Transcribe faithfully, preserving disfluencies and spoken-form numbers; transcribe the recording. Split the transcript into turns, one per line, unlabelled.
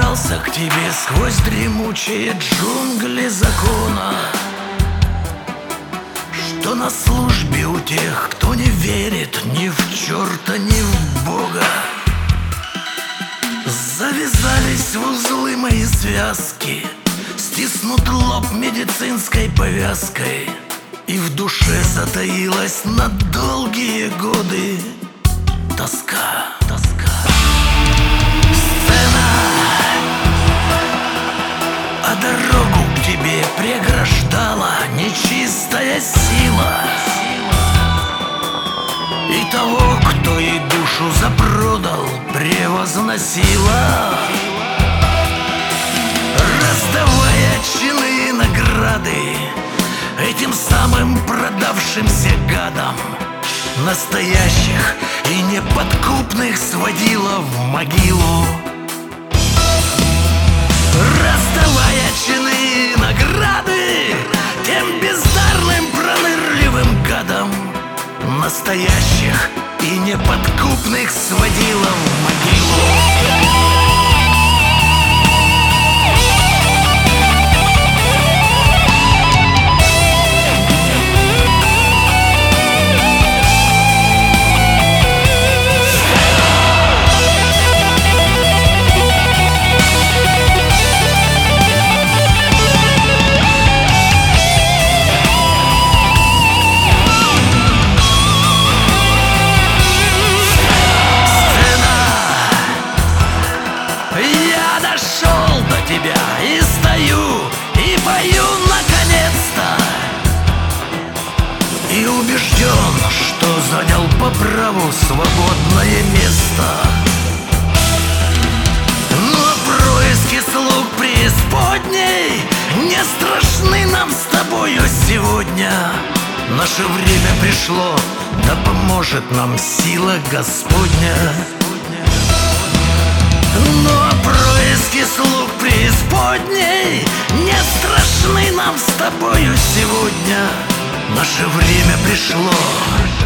пробирался к тебе сквозь дремучие джунгли закона, что на службе у тех, кто не верит ни в черта, ни в Бога. Завязались в узлы мои связки, стиснут лоб медицинской повязкой, и в душе затаилась на долгие годы тоска, тоска. Сцена, а дорогу к тебе преграждала нечистая сила, и того, кто ей душу запродал, превозносила, раздавая чины и награды этим самым продавшимся гадам. Настоящих и неподкупных сводила в могилу, раздавая чины и награды тем бездарным пронырливым гадам. Настоящих и неподкупных сводила в могилу. И стою, и пою наконец-то, и убежден, что занял по праву свободное место. Но происки слуг преисподней не страшны нам с тобою сегодня. Наше время пришло, да поможет нам сила Господня. Но происки слуг преисподней не страшны нам с тобою сегодня. Наше время пришло.